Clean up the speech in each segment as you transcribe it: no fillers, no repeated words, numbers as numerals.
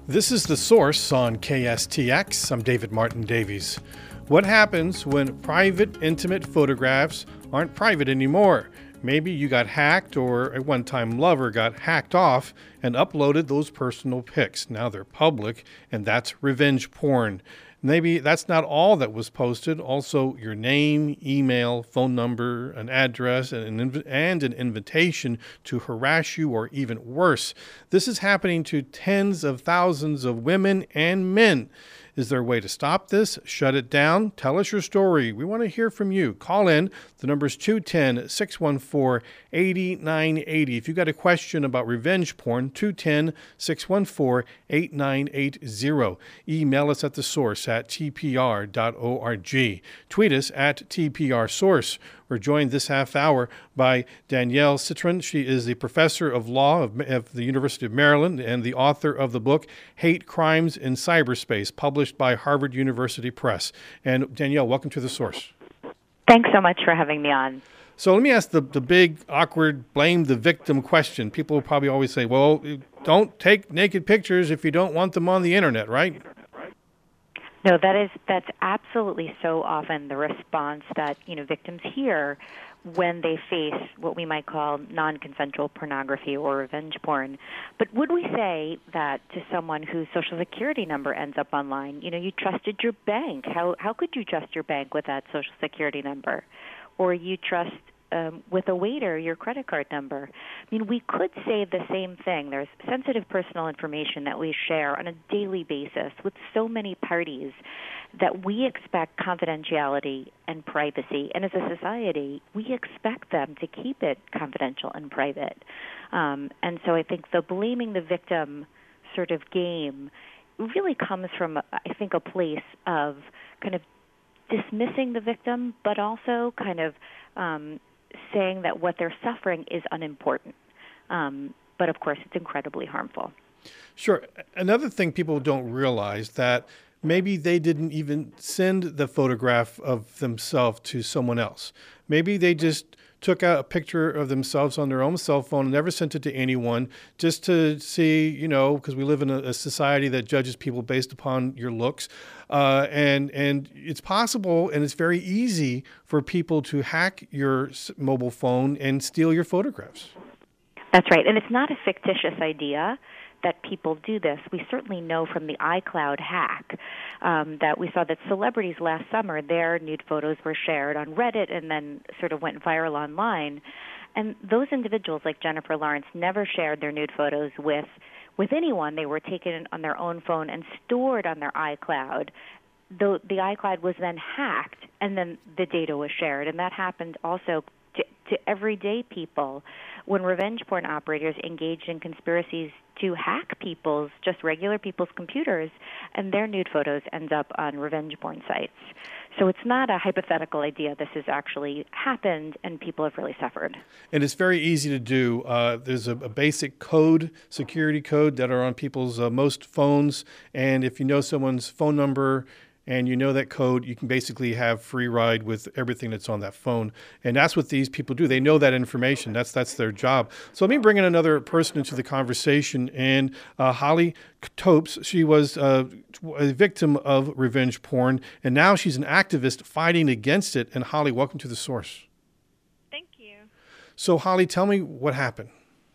This is The Source on KSTX. I'm David Martin Davies. What happens when private, intimate photographs aren't private anymore? Maybe you got hacked, or a one-time lover got hacked off and uploaded those personal pics. Now they're public, and that's revenge porn. Maybe that's not all that was posted. Also, your name, email, phone number, an address, and an invitation to harass you, or even worse. This is happening to tens of thousands of women and men. Is there a way to stop this? Shut it down? Tell us your story. We want to hear from you. Call in. The number is 210-614-8980. If you've got a question about revenge porn, 210-614-8980. Email us at thesource@tpr.org. Tweet us at tprsource. We're joined this half hour by Danielle Citron. She is the professor of law of the University of Maryland and the author of the book Hate Crimes in Cyberspace, published by Harvard University Press. And Danielle, welcome to The Source. Thanks so much for having me on. So let me ask the big, awkward, blame the victim question. People will probably always say, well, don't take naked pictures if you don't want them on the internet, right? No, that's absolutely so often the response that, victims hear when they face what we might call non-consensual pornography or revenge porn. But would we say that to someone whose Social Security number ends up online? You trusted your bank. How could you trust your bank with that Social Security number? Or you trust with a waiter your credit card number. We could say the same thing. There's sensitive personal information that we share on a daily basis with so many parties that we expect confidentiality and privacy. And as a society, we expect them to keep it confidential and private. And so I think the blaming the victim sort of game really comes from, I think, a place of kind of dismissing the victim, but also kind of saying that what they're suffering is unimportant. But, of course, it's incredibly harmful. Sure. Another thing people don't realize that maybe they didn't even send the photograph of themselves to someone else. Maybe they just took out a picture of themselves on their own cell phone and never sent it to anyone, just to see, because we live in a society that judges people based upon your looks. And it's possible, and it's very easy for people to hack your mobile phone and steal your photographs. That's right. And it's not a fictitious idea that people do this. We certainly know from the iCloud hack that we saw that celebrities last summer, their nude photos were shared on Reddit and then sort of went viral online. And those individuals, like Jennifer Lawrence, never shared their nude photos with anyone. They were taken on their own phone and stored on their iCloud. The iCloud was then hacked, and then the data was shared. And that happened also to everyday people when revenge porn operators engaged in conspiracies to hack regular people's computers, and their nude photos end up on revenge porn sites. So it's not a hypothetical idea. This has actually happened, and people have really suffered. And it's very easy to do. There's a basic code, security code, that are on people's most phones. And if you know someone's phone number and you know that code, you can basically have free ride with everything that's on that phone. And that's what these people do. They know that information. That's their job. So let me bring in another person into the conversation. And Holly Topes, she was a victim of revenge porn, and now she's an activist fighting against it. And Holly, welcome to The Source. Thank you. So Holly, tell me what happened.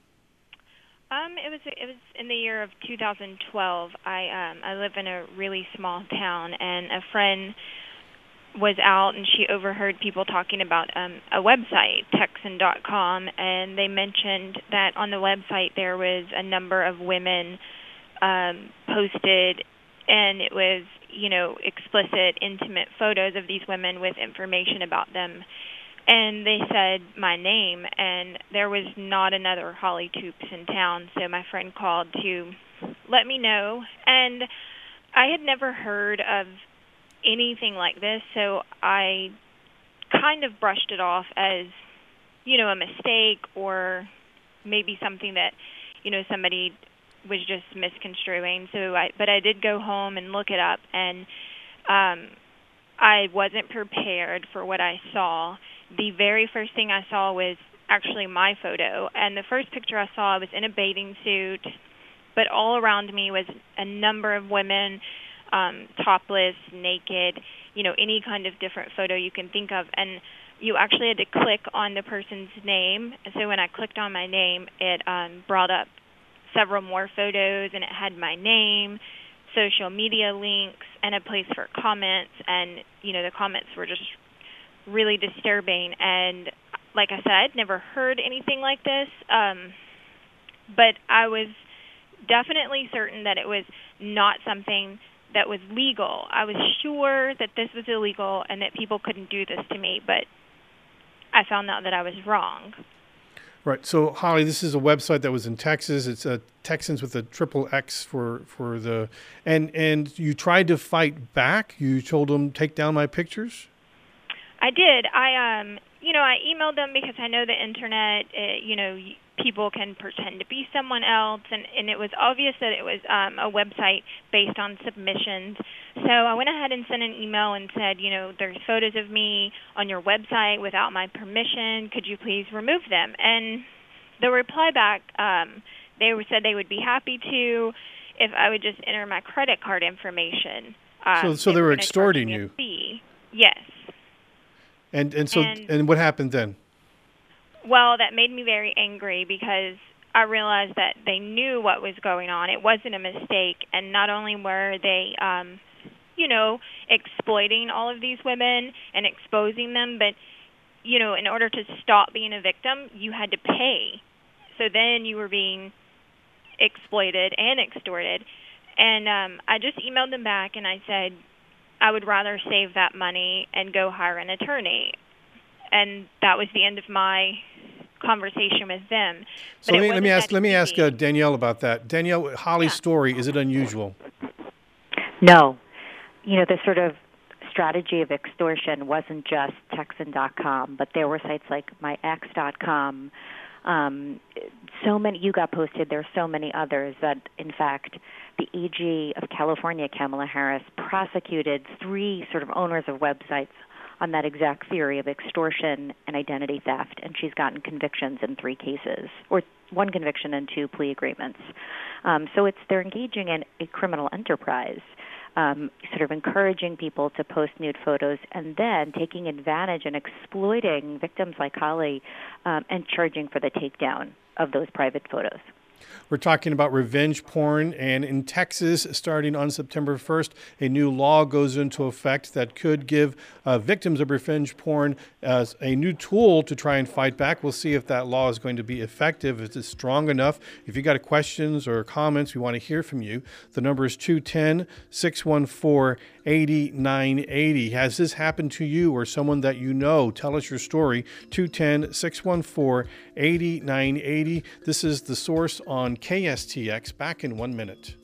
It was in the year of 2012. I live in a really small town, and a friend was out, and she overheard people talking about a website, Texan.com, and they mentioned that on the website there was a number of women posted, and it was, explicit, intimate photos of these women with information about them. And they said my name, and there was not another Holly Topes in town, so my friend called to let me know. And I had never heard of anything like this, so I kind of brushed it off as, a mistake, or maybe something that, somebody was just misconstruing. But I did go home and look it up, and I wasn't prepared for what I saw. The very first thing I saw was actually my photo, and the first picture I saw, I was in a bathing suit, but all around me was a number of women, topless, naked, any kind of different photo you can think of. And you actually had to click on the person's name. So when I clicked on my name, it brought up several more photos, and it had my name, social media links, and a place for comments. And, the comments were just really disturbing. And like I said, I'd never heard anything like this, but I was definitely certain that it was not something that was legal. I was sure that this was illegal and that people couldn't do this to me, but I found out that I was wrong. Right. So, Holly, this is a website that was in Texas. It's Texans with a triple X for the and you tried to fight back. You told them, take down my pictures. I did. I emailed them because I know the internet, people can pretend to be someone else, and it was obvious that it was a website based on submissions. So I went ahead and sent an email and said, there's photos of me on your website without my permission. Could you please remove them? And the reply back, they said they would be happy to if I would just enter my credit card information. So they were extorting you. Yes. And what happened then? Well, that made me very angry because I realized that they knew what was going on. It wasn't a mistake. And not only were they, exploiting all of these women and exposing them, but, in order to stop being a victim, you had to pay. So then you were being exploited and extorted. And I just emailed them back and I said, I would rather save that money and go hire an attorney. And that was the end of my conversation with them. So let me ask Danielle about that. Danielle, Holly's story, is it unusual? No. The sort of strategy of extortion wasn't just Texan.com, but there were sites like MyEx.com. So many, you got posted, there are so many others that, in fact, the AG of California, Kamala Harris, prosecuted 3 sort of owners of websites on that exact theory of extortion and identity theft, and she's gotten convictions in 3 cases, or 1 conviction and 2 plea agreements. So they're engaging in a criminal enterprise, sort of encouraging people to post nude photos and then taking advantage and exploiting victims like Holly and charging for the takedown of those private photos. We're talking about revenge porn, and in Texas, starting on September 1st, a new law goes into effect that could give victims of revenge porn as a new tool to try and fight back. We'll see if that law is going to be effective, if it's strong enough. If you got questions or comments, we want to hear from you. The number is 210-614-8980. Has this happened to you or someone that you know? Tell us your story. 210-614-8980. This is The Source on KSTX. Back in 1 minute.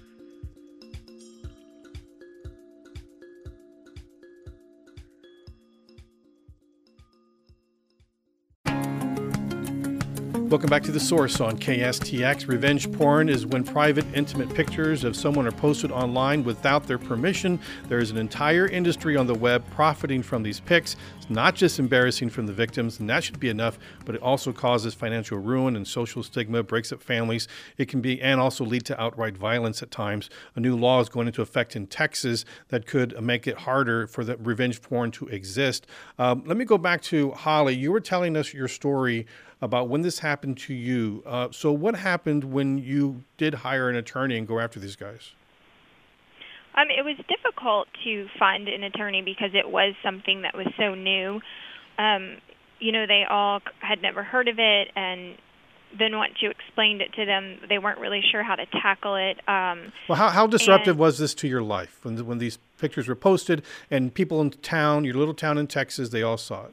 Welcome back to The Source on KSTX. Revenge porn is when private, intimate pictures of someone are posted online without their permission. There is an entire industry on the web profiting from these pics. It's not just embarrassing from the victims, and that should be enough, but it also causes financial ruin and social stigma, breaks up families. It can be, and also lead to outright violence at times. A new law is going into effect in Texas that could make it harder for the revenge porn to exist. Let me go back to Holly. You were telling us your story about when this happened to you. So what happened when you did hire an attorney and go after these guys? It was difficult to find an attorney because it was something that was so new. They all had never heard of it, and then once you explained it to them, they weren't really sure how to tackle it. Well, how disruptive was this to your life when these pictures were posted and people in town, your little town in Texas, they all saw it?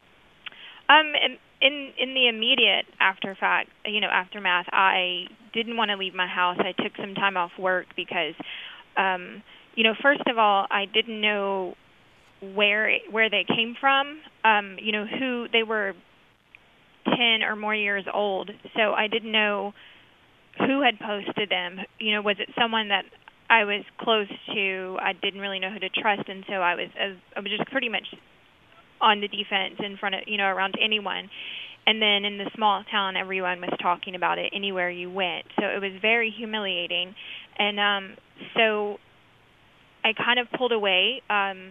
In the immediate aftermath, I didn't want to leave my house. I took some time off work because, first of all, I didn't know where they came from. Who they were, 10 or more years old. So I didn't know who had posted them. Was it someone that I was close to? I didn't really know who to trust, and so I was just pretty much on the defense in front of, around anyone. And then in the small town, everyone was talking about it anywhere you went. So it was very humiliating. And so I kind of pulled away.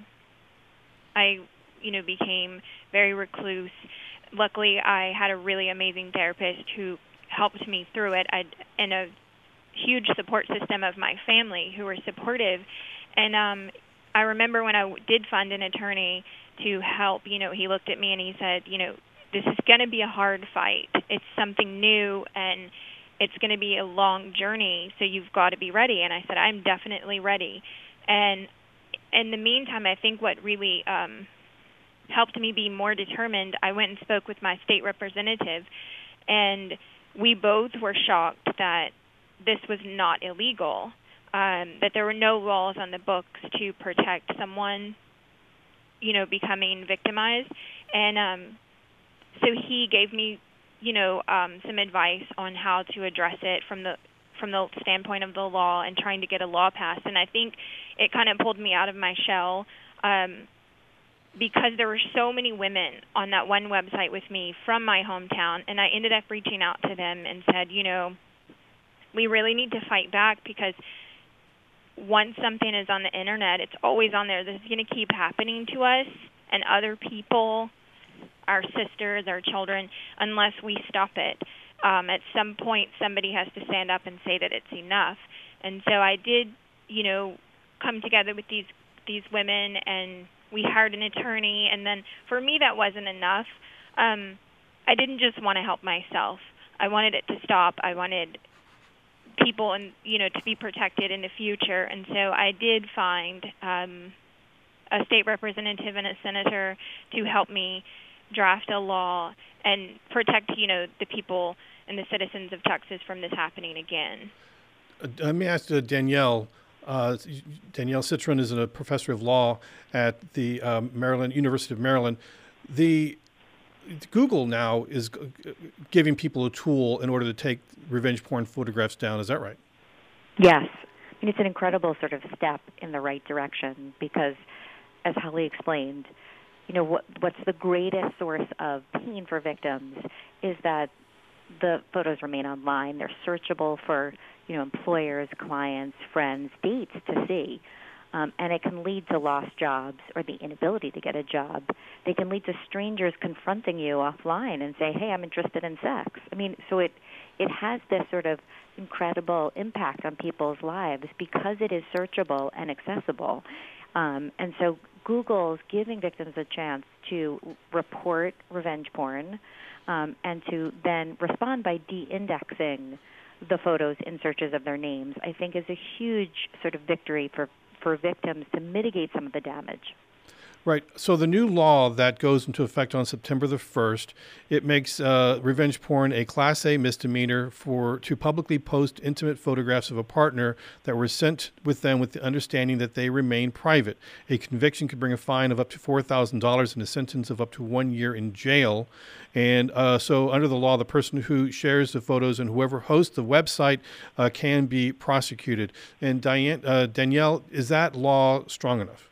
I became very recluse. Luckily, I had a really amazing therapist who helped me through it, and a huge support system of my family who were supportive. And I remember when I did find an attorney to help, he looked at me and he said, this is going to be a hard fight. It's something new, and it's going to be a long journey, so you've got to be ready. And I said, I'm definitely ready. And in the meantime, I think what really helped me be more determined, I went and spoke with my state representative, and we both were shocked that this was not illegal, that there were no laws on the books to protect someone, becoming victimized. And so he gave me, some advice on how to address it from the standpoint of the law and trying to get a law passed. And I think it kind of pulled me out of my shell because there were so many women on that one website with me from my hometown, and I ended up reaching out to them and said, we really need to fight back, because once something is on the internet, it's always on there. This is going to keep happening to us and other people, our sisters, our children, unless we stop it. At some point, somebody has to stand up and say that it's enough. And so I did, come together with these women, and we hired an attorney. And then for me, that wasn't enough. I didn't just want to help myself. I wanted it to stop. I wanted people to be protected in the future. And so I did find a state representative and a senator to help me draft a law and protect, the people and the citizens of Texas from this happening again. Let me ask Danielle. Danielle Citron is a professor of law at the University of Maryland. Google now is giving people a tool in order to take revenge porn photographs down. Is that right? Yes. It's an incredible sort of step in the right direction because, as Holly explained, what's the greatest source of pain for victims is that the photos remain online. They're searchable for, employers, clients, friends, dates to see. And it can lead to lost jobs or the inability to get a job. They can lead to strangers confronting you offline and say, hey, I'm interested in sex. So it has this sort of incredible impact on people's lives because it is searchable and accessible. And so Google's giving victims a chance to report revenge porn and to then respond by de-indexing the photos in searches of their names, I think is a huge sort of victory for victims to mitigate some of the damage. Right. So the new law that goes into effect on September the 1st, it makes revenge porn a Class A misdemeanor to publicly post intimate photographs of a partner that were sent with them with the understanding that they remain private. A conviction could bring a fine of up to $4,000 and a sentence of up to 1 year in jail. And so under the law, the person who shares the photos and whoever hosts the website can be prosecuted. And Danielle, is that law strong enough?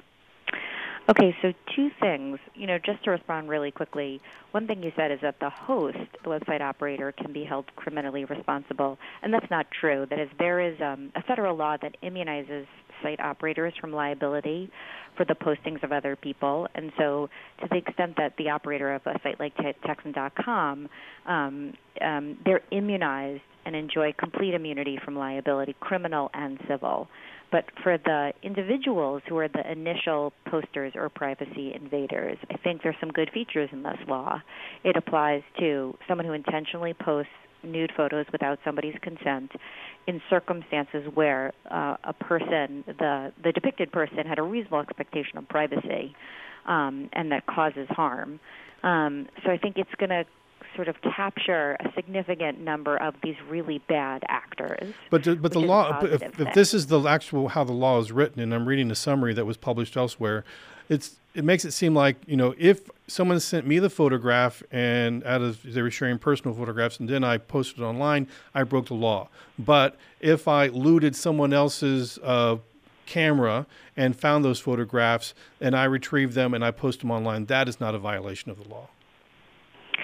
Okay, so two things, just to respond really quickly. One thing you said is that the host, the website operator, can be held criminally responsible, and that's not true. That is, there is a federal law that immunizes site operators from liability for the postings of other people, and so to the extent that the operator of a site like Texan.com, they're immunized and enjoy complete immunity from liability, criminal and civil. But for the individuals who are the initial posters or privacy invaders, I think there's some good features in this law. It applies to someone who intentionally posts nude photos without somebody's consent in circumstances where a person, the depicted person, had a reasonable expectation of privacy and that causes harm. So I think it's going to sort of capture a significant number of these really bad actors. But the law, if this is the actual how the law is written, and I'm reading a summary that was published elsewhere, it makes it seem like, if someone sent me the photograph and they were sharing personal photographs and then I posted it online, I broke the law. But if I looted someone else's camera and found those photographs and I retrieved them and I post them online, that is not a violation of the law. I think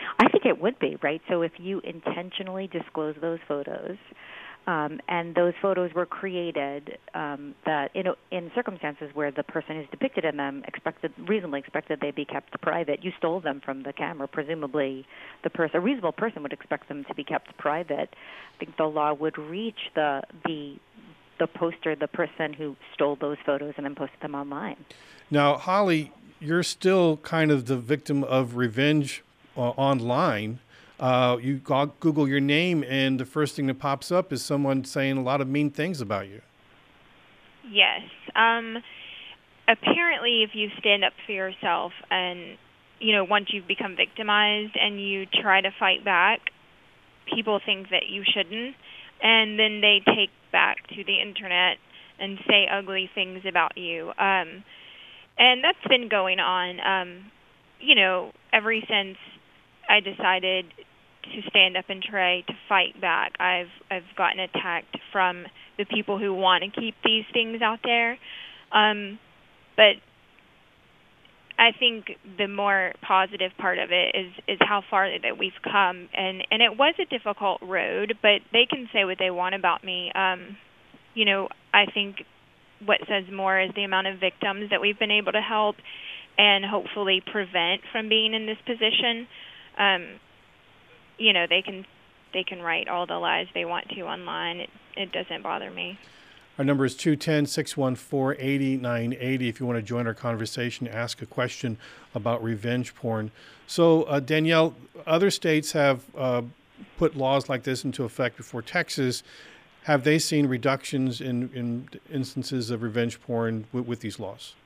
think it would be, right? So if you intentionally disclose those photos, and those photos were created that in circumstances where the person who's depicted in them reasonably expected they be kept private. You stole them from the camera. Presumably, a reasonable person would expect them to be kept private. I think the law would reach the poster, the person who stole those photos and then posted them online. Now, Holly, you're still kind of the victim of revenge online. You Google your name, and the first thing that pops up is someone saying a lot of mean things about you. Yes. Apparently, if you stand up for yourself and, once you've become victimized and you try to fight back, people think that you shouldn't, and then they take back to the internet and say ugly things about you. And that's been going on, ever since I decided to stand up and try to fight back. I've gotten attacked from the people who want to keep these things out there. But I think the more positive part of it is how far that we've come. And it was a difficult road, but they can say what they want about me. I think what says more is the amount of victims that we've been able to help and hopefully prevent from being in this position. They can write all the lies they want to online. It doesn't bother me. Our number is 210-614-8980 if you want to join our conversation, ask a question about revenge porn. So, Danielle, other states have put laws like this into effect before Texas. Have they seen reductions in instances of revenge porn with these laws?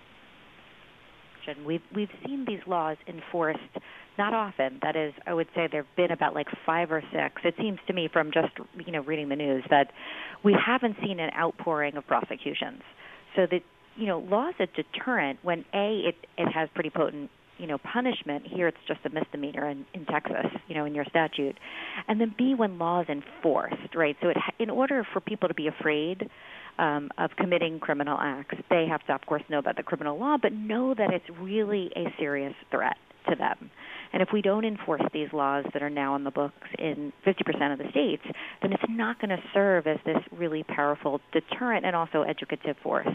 We've seen these laws enforced not often. That is, I would say there have been about 5 or 6. It seems to me from just reading the news that we haven't seen an outpouring of prosecutions. So that law is a deterrent when it has pretty potent punishment. Here it's just a misdemeanor in Texas, in your statute, and then B, when law is enforced, right? So in order for people to be afraid of committing criminal acts, they have to, of course, know about the criminal law, but know that it's really a serious threat to them. And if we don't enforce these laws that are now on the books in 50% of the states, then it's not going to serve as this really powerful deterrent and also educative force.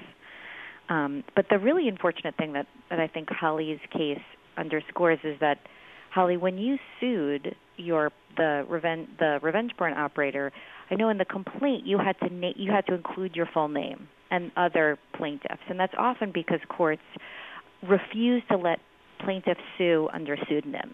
But the really unfortunate thing that I think Holly's case underscores is that, Holly, when you sued the revenge porn operator, I know in the complaint you had to include your full name and other plaintiffs, and that's often because courts refuse to let plaintiffs sue under pseudonyms.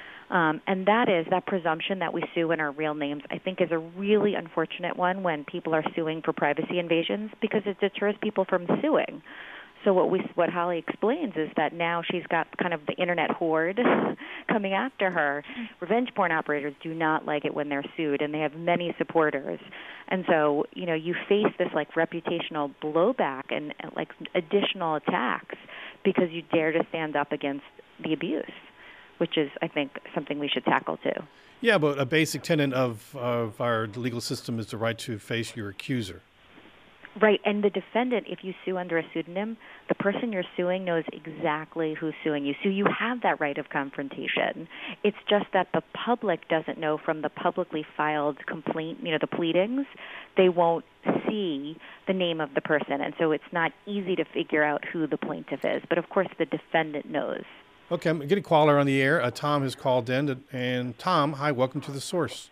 And that presumption that we sue in our real names, I think, is a really unfortunate one when people are suing for privacy invasions because it deters people from suing. So what Holly explains is that now she's got kind of the internet horde coming after her. Revenge porn operators do not like it when they're sued, and they have many supporters. And so, you face this reputational blowback and additional attacks because you dare to stand up against the abuse, which is, I think, something we should tackle too. Yeah, but a basic tenet of our legal system is the right to face your accuser. Right, and the defendant, if you sue under a pseudonym, the person you're suing knows exactly who's suing you. So you have that right of confrontation. It's just that the public doesn't know from the publicly filed complaint, the pleadings, they won't see the name of the person. And so it's not easy to figure out who the plaintiff is. But, of course, the defendant knows. Okay, I'm getting a caller on the air. Tom has called in. And, Tom, hi, welcome to The Source.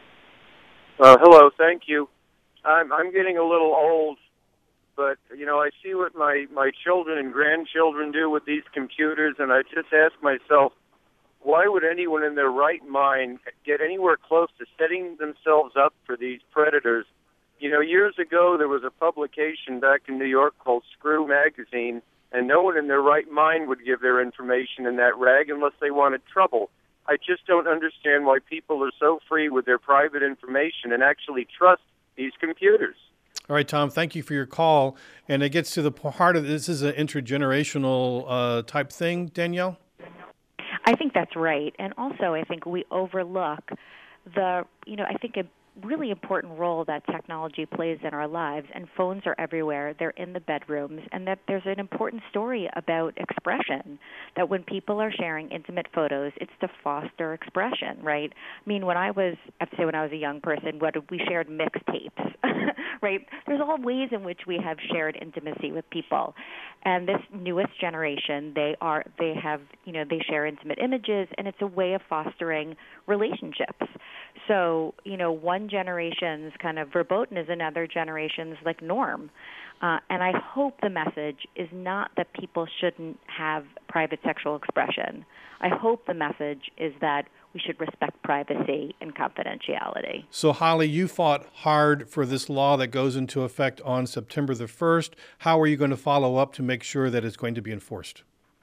Hello, thank you. I'm getting a little old, but, I see what my children and grandchildren do with these computers, and I just ask myself, why would anyone in their right mind get anywhere close to setting themselves up for these predators? Years ago, there was a publication back in New York called Screw Magazine, and no one in their right mind would give their information in that rag unless they wanted trouble. I just don't understand why people are so free with their private information and actually trust these computers. All right, Tom, thank you for your call. And it gets to the heart of this is an intergenerational type thing, Danielle? I think that's right. And also, I think we overlook I think really important role that technology plays in our lives, and phones are everywhere. They're in the bedrooms, and that there's an important story about expression, that when people are sharing intimate photos, it's to foster expression, right? I mean, when I was a young person, we shared mixtapes, right? There's all ways in which we have shared intimacy with people. And this newest generation, they share intimate images, and it's a way of fostering relationships. So, one generation's kind of verboten is another generation's like norm. And I hope the message is not that people shouldn't have private sexual expression. I hope the message is that we should respect privacy and confidentiality. So, Holly, you fought hard for this law that goes into effect on September the 1st. How are you going to follow up to make sure that it's going to be enforced?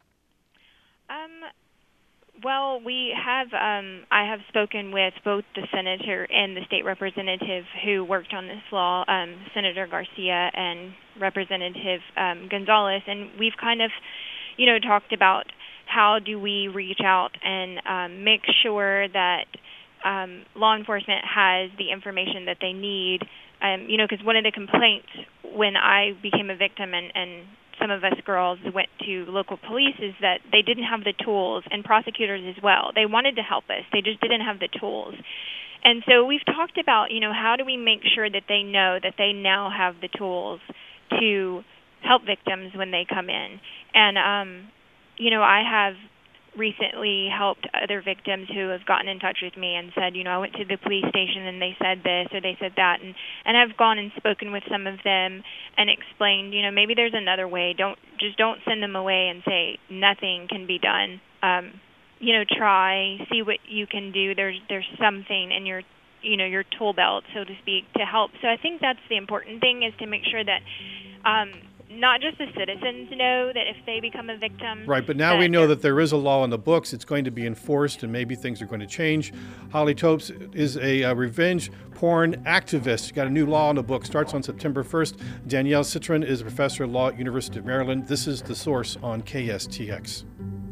Well, I have spoken with both the senator and the state representative who worked on this law, Senator Garcia and Representative Gonzalez, and we've kind of, talked about how do we reach out and make sure that law enforcement has the information that they need, because one of the complaints when I became a victim and some of us girls went to local police is that they didn't have the tools, and prosecutors as well. They wanted to help us. They just didn't have the tools. And so we've talked about, how do we make sure that they know that they now have the tools to help victims when they come in. And, I have recently helped other victims who have gotten in touch with me and said, I went to the police station and they said this or they said that, and I've gone and spoken with some of them and explained, maybe there's another way. Don't send them away and say nothing can be done. Try, see what you can do. There's something in your tool belt, so to speak, to help. So I think that's the important thing, is to make sure that not just the citizens know that if they become a victim. Right, but now we know that there is a law in the books. It's going to be enforced, and maybe things are going to change. Holly Topes is a revenge porn activist. Got a new law in the book. Starts on September 1st. Danielle Citron is a professor of law at University of Maryland. This is The Source on KSTX.